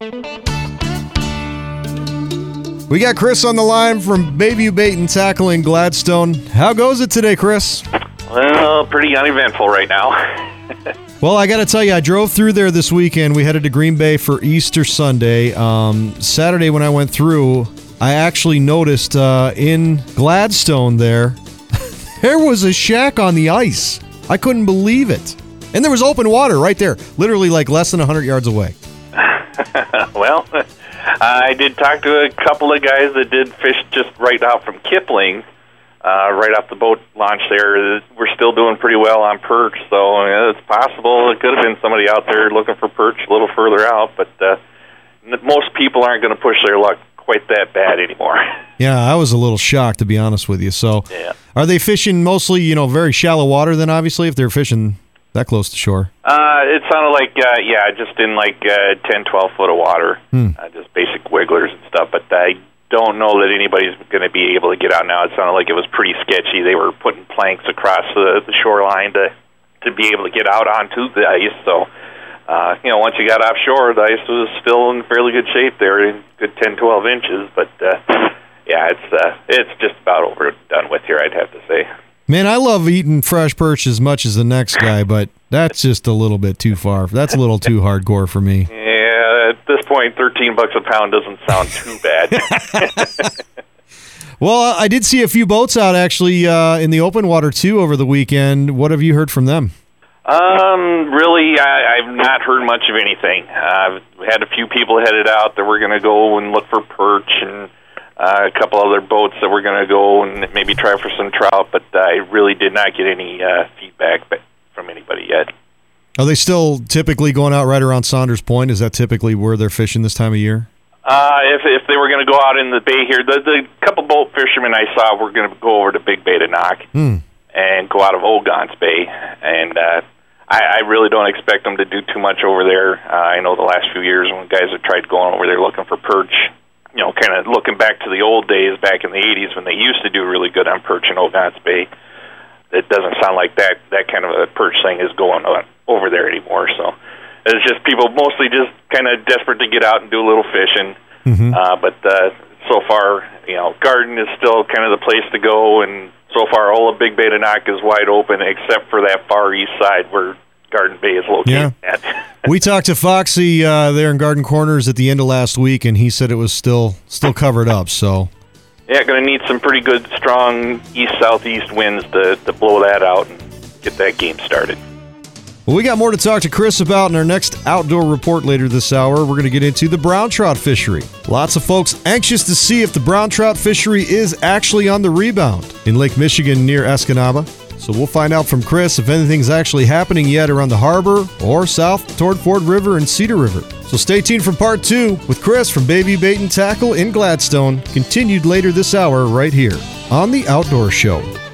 We got Chris on the line from Bayview Bait and Tackle in Gladstone. How goes it today, Chris? Well, pretty uneventful right now. Well, I got to tell you, I drove through there this weekend. We headed to Green Bay for Easter Sunday. Saturday when I went through, I actually noticed in Gladstone there was a shack on the ice. I couldn't believe it. And there was open water right there, literally like less than 100 yards away. Well, I did talk to a couple of guys that did fish just right out from Kipling, right off the boat launch there. We're still doing pretty well on perch, so it's possible it could have been somebody out there looking for perch a little further out, but most people aren't going to push their luck quite that bad anymore. Yeah, I was a little shocked, to be honest with you. So, yeah. Are they fishing mostly, very shallow water then, obviously, if they're fishing that close to shore? It sounded like, just in 10, 12 foot of water, just basic wigglers and stuff, but I don't know that anybody's going to be able to get out now. It sounded like it was pretty sketchy. They were putting planks across the shoreline to be able to get out onto the ice, so... once you got offshore, the ice was still in fairly good shape there, a good 10, 12 inches. But, it's just about overdone with here, I'd have to say. Man, I love eating fresh perch as much as the next guy, but that's just a little bit too far. That's a little too hardcore for me. Yeah, at this point, $13 a pound doesn't sound too bad. Well, I did see a few boats out, actually, in the open water, too, over the weekend. What have you heard from them? Really, I've not heard much of anything. I've had a few people headed out that were going to go and look for perch, and a couple other boats that were going to go and maybe try for some trout, but I really did not get any feedback from anybody yet. Are they still typically going out right around Saunders Point? Is that typically where they're fishing this time of year? If they were going to go out in the bay here, the couple boat fishermen I saw were going to go over to Big Bay to knock and go out of Ogon's Bay, and I really don't expect them to do too much over there. I know the last few years when guys have tried going over there looking for perch, kind of looking back to the old days back in the 80s when they used to do really good on perch in Ogon's Bay. It doesn't sound like that kind of a perch thing is going on over there anymore. So it's just people mostly just kind of desperate to get out and do a little fishing. But so far, Garden is still kind of the place to go, and so far all of Big Bay to knock is wide open except for that far east side where Garden Bay is located at. We talked to Foxy there in Garden Corners at the end of last week, and he said it was still covered up. So, yeah, going to need some pretty good, strong east-southeast winds to blow that out and get that game started. Well, we got more to talk to Chris about in our next outdoor report later this hour. We're going to get into the brown trout fishery. Lots of folks anxious to see if the brown trout fishery is actually on the rebound in Lake Michigan near Escanaba. So we'll find out from Chris if anything's actually happening yet around the harbor or south toward Ford River and Cedar River. So stay tuned for part 2 with Chris from Bayview Bait and Tackle in Gladstone, continued later this hour right here on The Outdoor Show.